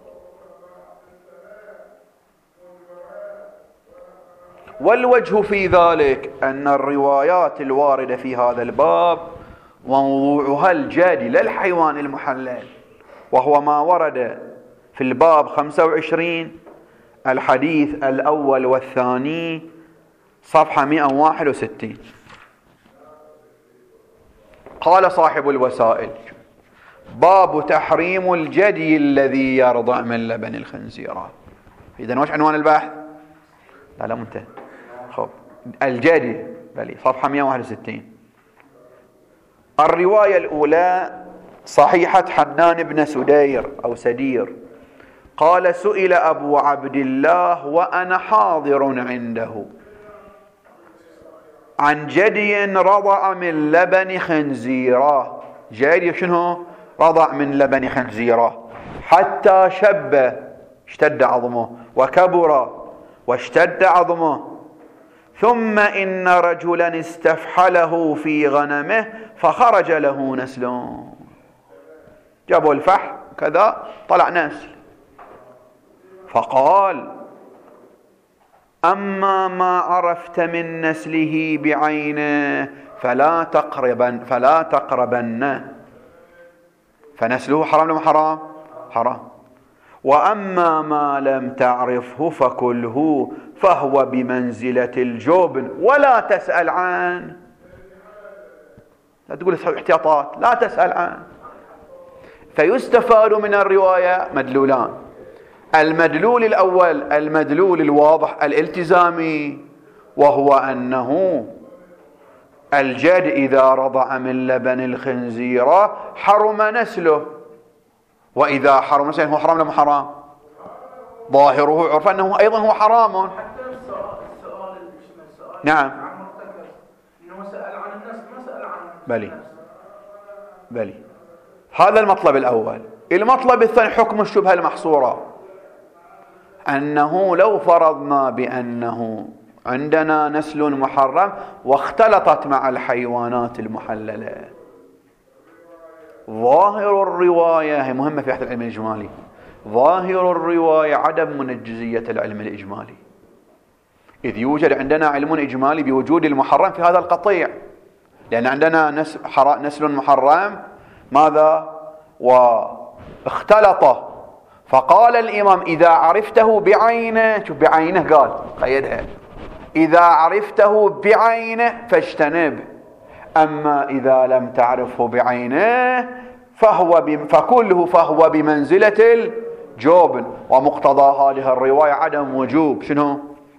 والوجه في ذلك أن الروايات الواردة في هذا الباب موضوعها الجادي لا الحيوان المحلل، وهو ما ورد في الباب خمسة وعشرين الحديث الأول والثاني صفحة مئة وواحد وستين. قال صاحب الوسائل: باب تحريم الجدي الذي يرضع من لبن الخنزيرة. إذن وش عنوان البحث؟ لا لا منتهى. خب الجدي بلي صفحة مئة وواحد وستين. الرواية الأولى صحيحة حنان بن سدير أو سدير قال: سئل أبو عبد الله وأنا حاضر عنده عن جدي رضع من لبن خنزيرة. جدي شنو؟ رضع من لبن خنزيرة حتى شب اشتد عظمه وكبر واشتد عظمه، ثم إن رجلا استفحله في غنمه فخرج له نسل. جابوا الفحل كذا طلع نسل، فقال: أما ما عرفت من نسله بعينه فلا تقربن فلا تقربن، فنسله حرام ولا حرام؟ حرام. وأما ما لم تعرفه فكله فهو بمنزلة الجبن ولا تسأل عنه. لا تقول احتياطات، لا تسأل عنه. فيستفاد من الرواية مدلولان: المدلول الأول المدلول الواضح الالتزامي، وهو أنه الجد إذا رضع من لبن الخنزيرة حرم نسله، وإذا حرم نسله هو حرام لم حرام؟ ظاهره عرف أنه أيضا هو حرام. حتى السؤال السؤال نعم عن مرتكز إنه سأل عن الناس ما سأل عن بلي بلي هذا المطلب الأول. المطلب الثاني حكم الشبهة المحصورة، أنه لو فرضنا بأنه عندنا نسل محرم واختلطت مع الحيوانات المحللة، ظاهر الرواية هي مهمة في بحث العلم الإجمالي، ظاهر الرواية عدم منجزية العلم الإجمالي، إذ يوجد عندنا علم إجمالي بوجود المحرم في هذا القطيع، لأن عندنا نسل محرم ماذا واختلط، فقال الإمام إذا عرفته بعينه، شوف بعينه قال قيدها، إذا عرفته بعينه فاجتنب، أما إذا لم تعرفه بعينه فهو بم... فكله فهو بمنزلة الجبن. ومقتضى هذه الرواية عدم وجوب شنو؟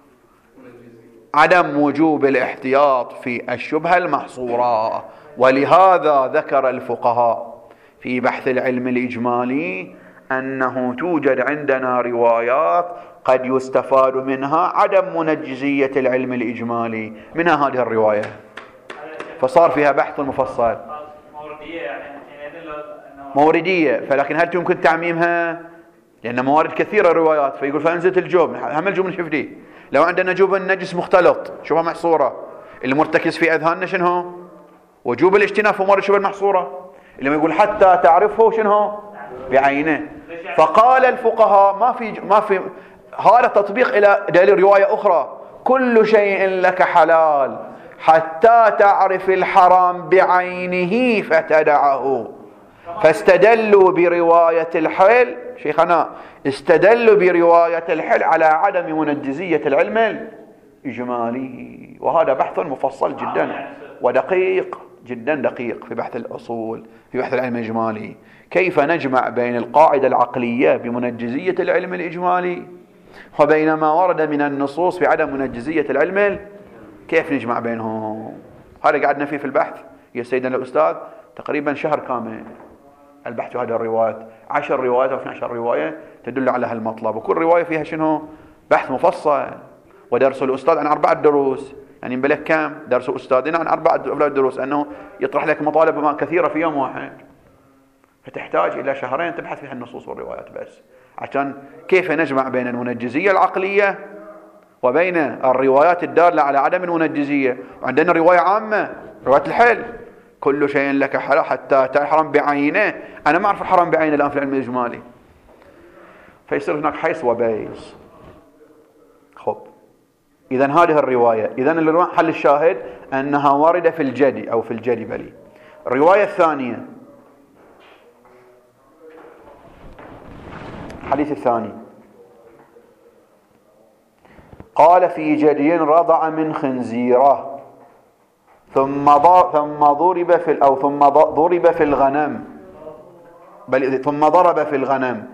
عدم وجوب الاحتياط في الشبهة المحصورة. ولهذا ذكر الفقهاء في بحث العلم الإجمالي أنه توجد عندنا روايات قد يستفاد منها عدم منجزية العلم الإجمالي، منها هذه الرواية، فصار فيها بحث مفصل. موردية يعني موردية، فلكن هل يمكن تعميمها؟ لأن موارد كثيرة الروايات، فيقول فأنزلت الجبن، هم الجبن شفدي، لو عندنا جبن نجس مختلط شوفها محصورة، اللي مرتكز في أذهاننا شنو؟ وجوب الاجتناب في موارد شبه المحصورة، اللي ما يقول حتى تعرفه شنو؟ بعينه. فقال الفقهاء ما في ما في هذا تطبيق إلى دليل رواية أخرى، كل شيء لك حلال حتى تعرف الحرام بعينه فتدعه. فاستدلوا برواية الحل، شيخنا استدلوا برواية الحل على عدم منجزية العلم الإجمالي، وهذا بحث مفصل جدا ودقيق جدا دقيق في بحث الأصول في بحث العلم الإجمالي. كيف نجمع بين القاعدة العقلية بمنجزية العلم الإجمالي وبين ما ورد من النصوص في عدم منجزية العلم، كيف نجمع بينهم؟ هذا قعدنا فيه في البحث يا سيدنا الأستاذ تقريبا شهر كامل، البحث في هذه الروايات، عشر روايات أو اثنتي عشرة رواية تدل على هالمطلب، وكل رواية فيها شنو؟ بحث مفصل. ودرس الأستاذ عن أربعة دروس، يعني بلك كم درس أستاذنا عن أربعة دروس، أنه يطرح لك مطالب كثيرة في يوم واحد، فتحتاج إلى شهرين تبحث فيها النصوص والروايات بس، عشان كيف نجمع بين المنجزية العقلية وبين الروايات الدالة على عدم المنجزية. عندنا رواية عامة رواية الحل، كل شيء لك حلال حتى تحرم بعينه، أنا ما أعرف الحرام بعينه الآن في العلم الإجمالي، فيصير هناك حيث وبيس. خب إذن هذه الرواية، إذن حل الشاهد أنها واردة في الجدي أو في الجدي بلي. الرواية الثانية، الحديث الثاني، قال في جدي رضع من خنزيرة ثم ثم ضرب في أو ثم ضرب في الغنم، بل ثم ضرب في الغنم،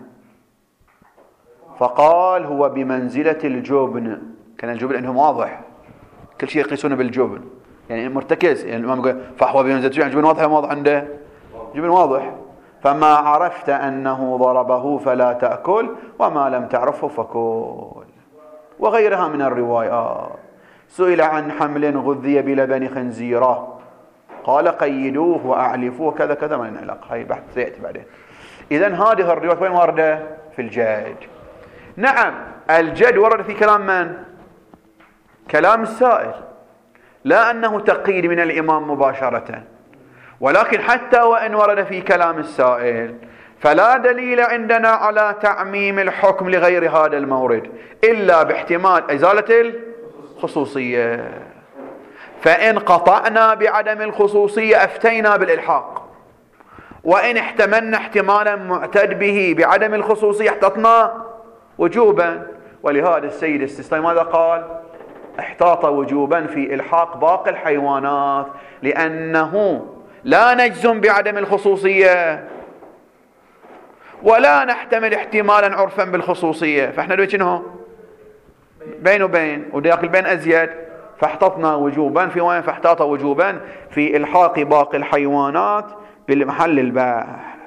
فقال هو بمنزلة الجبن. كان الجبن عندهم واضح، كل شيء يقيسونه بالجبن، يعني مرتكز، يعني الإمام يقول فهو بمنزلة الجبن، واضح واضح عنده جبن واضح. فما عرفت أنه ضربه فلا تأكل وما لم تعرفه فكل، وغيرها من الروايات. سئل عن حمل غذي بلبن خنزيرة قال قيدوه وأعلفوه كذا كذا، ما لنا علاقة، هاي بحث سيأتي بعدين. إذن هذه الروايات وين واردة؟ في الجد. نعم الجد ورد في كلام من؟ كلام السائل، لا أنه تقييد من الإمام مباشرة، ولكن حتى وإن ورد في كلام السائل فلا دليل عندنا على تعميم الحكم لغير هذا المورد إلا باحتمال إزالة الخصوصية. فإن قطعنا بعدم الخصوصية أفتينا بالإلحاق، وإن احتملنا احتمالا معتد به بعدم الخصوصية احتطنا وجوبا. ولهذا السيد السيستاني ماذا قال؟ احتاط وجوبا في إلحاق باقي الحيوانات، لأنه لا نجزم بعدم الخصوصية ولا نحتمل احتمالا عرفا بالخصوصية، فاحنا لو شنو بين وبين، وداك البين أزيد، فاحتطنا وجوبا، في رواية فاحتاط وجوبا في إلحاق باقي الحيوانات بالمحل البحث.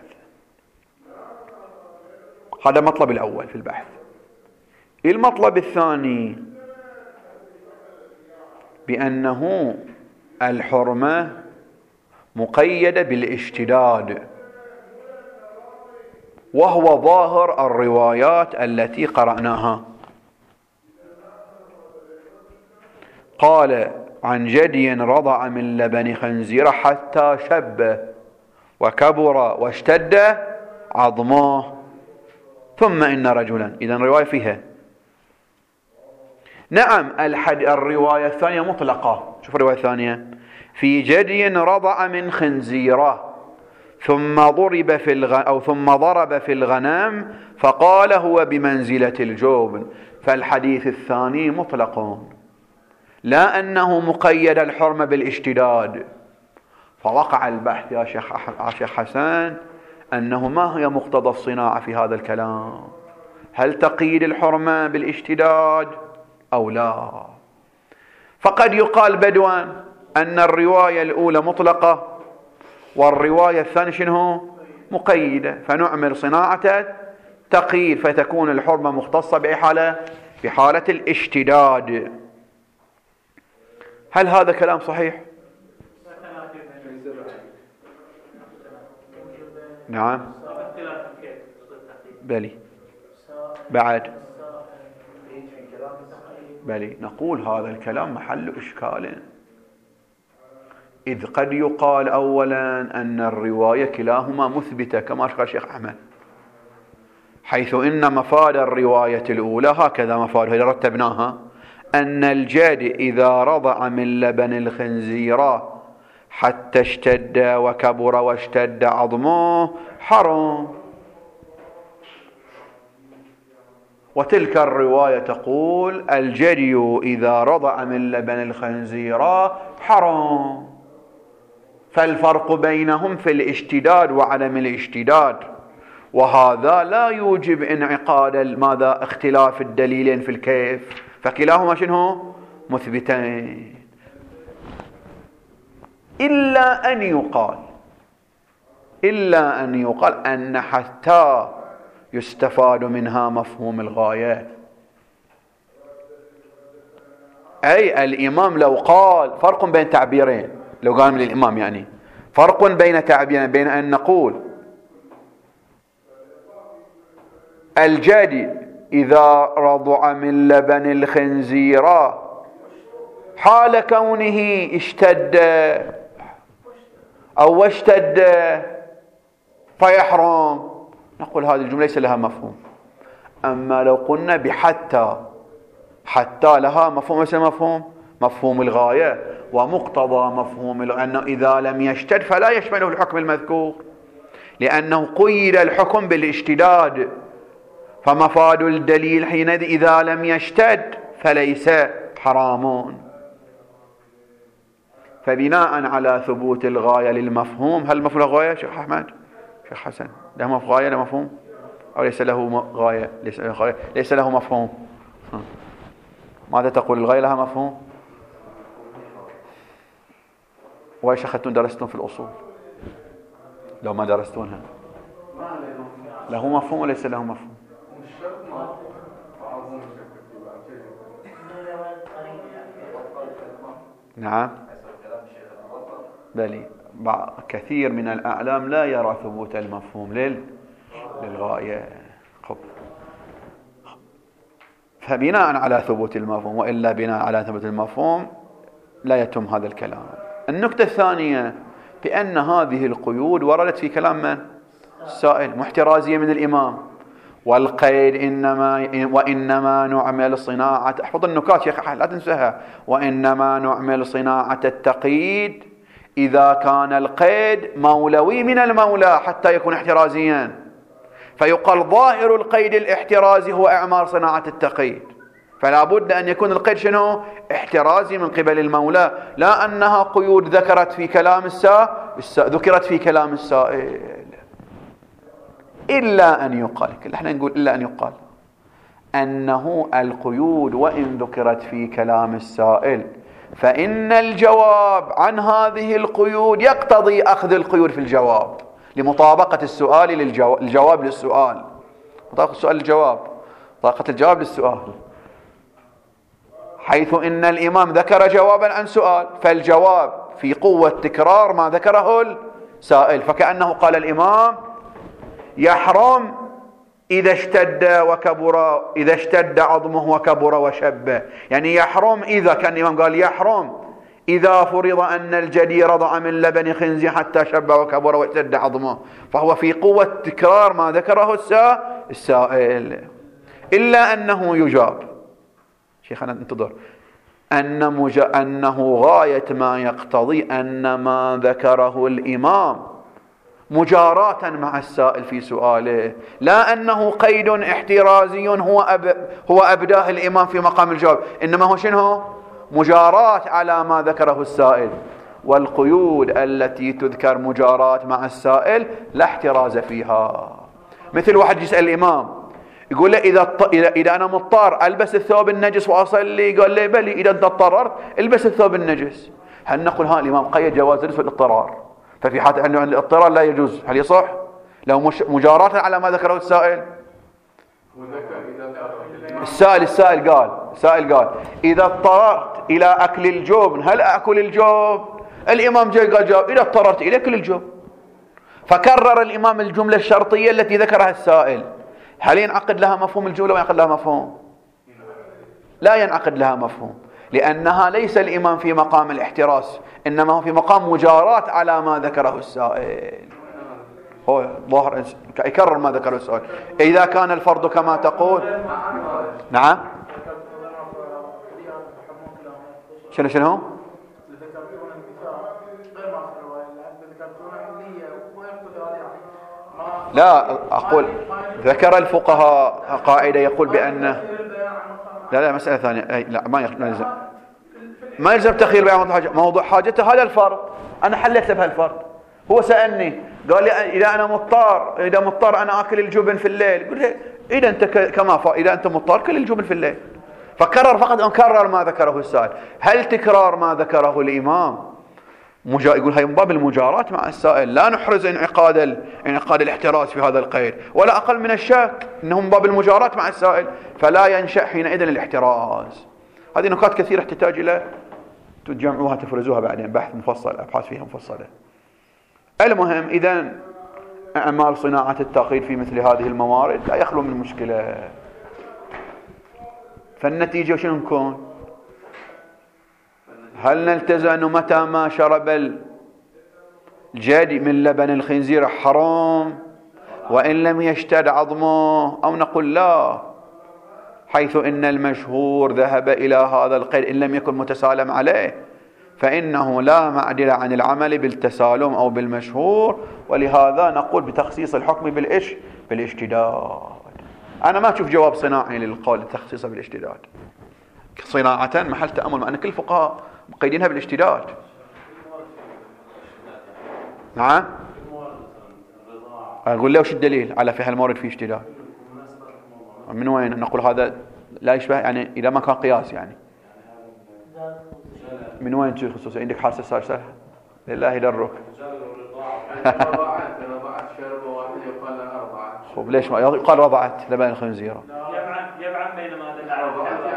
هذا المطلب الأول في البحث. المطلب الثاني بأنه الحرمة مقيدة بالاشتداد، وهو ظاهر الروايات التي قرأناها. قال عن جدي رضع من لبن خنزير حتى شب وكبر واشتد عظماه ثم إن رجلا. إذن رواية فيها نعم. الحد الرواية الثانية مطلقة. شوف الرواية الثانية: في جدي رضع من خنزيرة ثم ضرب في الغ... أو ثم ضرب في الغنم فقال هو بمنزلة الجبن. فالحديث الثاني مطلق، لا أنه مقيد الحرمة بالاشتداد. فوقع البحث يا شيخ شيخ حسن أنه ما هي مقتضى الصناعة في هذا الكلام؟ هل تقييد الحرمة بالاشتداد أو لا؟ فقد يقال بدوا أن الرواية الأولى مطلقة والرواية الثانية شنو؟ مقيدة، فنعمل صناعة تقييد فتكون الحرمة مختصة بحالة بحالة الاشتداد. هل هذا كلام صحيح؟ نعم. بلي بعد بلي نقول هذا الكلام محل إشكال، إذ قد يقال أولا أن الرواية كلاهما مثبتة كما قال الشيخ أحمد، حيث إن مفاد الرواية الأولى هكذا مفادها إذا رتبناها أن الجاد إذا رضع من لبن الخنزيرة حتى اشتد وكبر واشتد عظمه حرام، وتلك الرواية تقول الجري إذا رضع من لبن الخنزيرة حرام. فالفرق بينهم في الاشتداد وعدم الاشتداد، وهذا لا يوجب انعقاد ماذا اختلاف الدليلين في الكيف، فكلاهما شنو مثبتين. إلا أن يقال إلا أن يقال أن حتى يستفاد منها مفهوم الغاية، أي الإمام لو قال فرق بين تعبيرين، لو قال من الإمام يعني فرق بين تعبيرين، بين أن نقول الجدي إذا رضع من لبن الخنزيرة حال كونه اشتد أو اشتد فيحرم، نقول هذه الجملة ليس لها مفهوم. أما لو قلنا بحتى، حتى لها مفهوم، ليس مفهوم مفهوم الغاية، ومقتضى مفهوم الغاية أنه إذا لم يشتد فلا يشمله الحكم المذكور، لأنه قيد الحكم بالاشتداد، فمفاد الدليل حينئذ إذا لم يشتد فليس حرام. فبناء على ثبوت الغاية للمفهوم، هل مفهوم الغاية شيخ أحمد شيخ حسن له مفهوم غاية له مفهوم أو ليس له غاية ليس له, غاية ليس له مفهوم؟ ماذا تقول؟ الغاية لها مفهوم؟ وإيش أخذتون درستون في الأصول لو ما درستونها؟ له مفهوم وليس له مفهوم؟ نعم بلي. كثير من الأعلام لا يرى ثبوت المفهوم لل... للغاية. خب. فبناء على ثبوت المفهوم، وإلا بناء على ثبوت المفهوم لا يتم هذا الكلام. النقطة الثانية بأن هذه القيود وردت في كلام من؟ السائل، محترازية من الإمام، والقيد إنما وإنما نعمل صناعة، احفظ النكات يا أخي لا تنساها، وإنما نعمل صناعة التقييد إذا كان القيد مولوي من المولى حتى يكون احترازيا، فيقال ظاهر القيد الاحترازي هو إعمال صناعة التقييد، فلا بد أن يكون القيد شنو؟ احترازي من قبل المولى، لا أنها قيود ذكرت في كلام السائل ذكرت في كلام السائل. إلا أن يقال، احنا نقول إلا أن يقال أنه القيود وإن ذكرت في كلام السائل فإن الجواب عن هذه القيود يقتضي أخذ القيود في الجواب لمطابقة السؤال للجواب الجواب للسؤال، مطابقة السؤال للجواب، مطابقة الجواب للسؤال، حيث إن الإمام ذكر جوابا عن سؤال، فالجواب في قوة تكرار ما ذكره السائل. فكأنه قال الإمام يحرم إذا اشتد وكبر، إذا اشتد عظمه وكبر وشبه، يعني يحرم إذا، كان الإمام قال يحرم إذا فرض أن الجدي رضع من لبن خنزير حتى شب وكبر واشتد عظمه، فهو في قوة تكرار ما ذكره السائل. إلا أنه يجاب، شيخنا انتظر، أن مج... أنه غاية ما يقتضي أن ما ذكره الإمام مجاراة مع السائل في سؤاله، لا أنه قيد احترازي هو أب... هو أبداه الإمام في مقام الجواب، إنما هو شنو؟ مجاراة على ما ذكره السائل. والقيود التي تذكر مجاراة مع السائل لا احتراز فيها. مثل واحد يسأل الإمام يقول له إذا إذا إذا أنا مضطر ألبس الثوب النجس وأصلي، قال لي بلي إذا أنت اضطررت البس الثوب النجس. هل نقول ها الإمام قيد جواز لبس الاضطرار، ففي حالة أن الاضطرار لا يجوز، هل يصح؟ لو مش مجاراة على ما ذكره السائل. السائل السائل قال السائل قال إذا اضطررت إلى أكل الجبن هل أكل الجبن؟ الإمام جاي قال جواب إذا اضطررت إلى أكل الجبن، فكرر الإمام الجملة الشرطية التي ذكرها السائل. هل ينعقد لها مفهوم الجملة وينعقد لها مفهوم؟ لا ينعقد لها مفهوم، لأنها ليس الإمام في مقام الاحتراس، إنما هو في مقام مجاراة على ما ذكره السائل. هو ظاهر يكرر ما ذكره السائل. إذا كان الفرض كما تقول. نعم. شنو شنو؟ لا أقول ذكر الفقهاء قاعدة يقول بأن لا لا مسألة ثانية، لا ما يلزم ما يلزم تخير بيان موضوع حاجة. موضوع حاجته هذا الفرض، أنا حليت بها الفرض. هو سألني قال لي إذا أنا مضطر إذا مضطر أنا أكل الجبن في الليل، قلت له إذا أنت كما فا إذا أنت مضطر كل الجبن في الليل. فكرر فقط أن كرر ما ذكره السائل. هل تكرار ما ذكره الإمام مجا... يقول هاي من باب المجاراة مع السائل، لا نحرز انعقاد ال... انعقاد الاحتراز في هذا القيد، ولا أقل من الشك إنه من باب المجاراة مع السائل، فلا ينشأ حينئذ الاحتراز. هذه نقاط كثيرة تحتاج إلى تجمعوها تفرزوها بعدين بحث مفصل، أبحاث فيها مفصلة. المهم إذن أعمال صناعة التقييد في مثل هذه الموارد لا يخلو من مشكلة. فالنتيجة شنو نكون؟ هل نلتزم أنه متى ما شرب الجدي من لبن الخنزير حرام وإن لم يشتد عظمه، أو نقول لا، حيث إن المشهور ذهب إلى هذا القيد إن لم يكن متسالم عليه، فإنه لا معدل عن العمل بالتسالم أو بالمشهور، ولهذا نقول بتخصيص الحكم بالإش بالاشتداد. أنا ما أشوف جواب صناعي للقول التخصيص بالاشتداد صناعة محل تأمل، مع أن كل الفقهاء مقيدينها بالاشتداد. نعم. أقول له وش الدليل على في هالمورد في اشتداد؟ من وين نقول هذا لا يشبه؟ يعني إذا ما كان قياس يعني من وين تشوف خصوصا عندك حاسة السادسة لله يدرك. خب ليش ما يقال رضعت لبن الخنزير؟ يبعث بينما دل على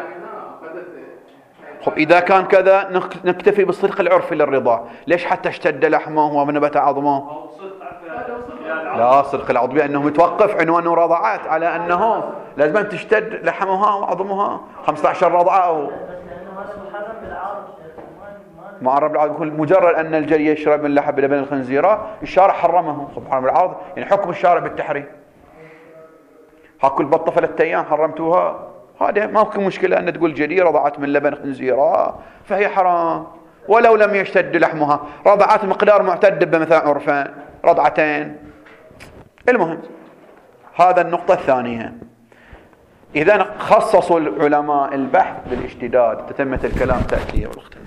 خب إذا كان كذا نكتفي بالصدق العرفي للرضاع. ليش حتى اشتد لحمه ونبت عظمه؟ لا، صدق العض بأنه متوقف عنوانه رضعات على أنه لازم تشتد لحمها وعظمها خمسة عشر رضعة أو معرب بالعرض. يقول مجرد أن الجري يشرب من لحم لبن الخنزيرة الشارع حرمه. خب حرم العرض يعني حكم الشارع بالتحريم. هاكل بطة ثلاثة أيام حرمتوها، هذا ما في مشكلة أن تقول جدي رضعت من لبن خنزيرة فهي حرام ولو لم يشتد لحمها. رضعات مقدار معتد بمثلا عرفان رضعتين. المهم هذا النقطة الثانية. إذا خصصوا العلماء البحث بالاشتداد تتمت الكلام تأتي والخطأ.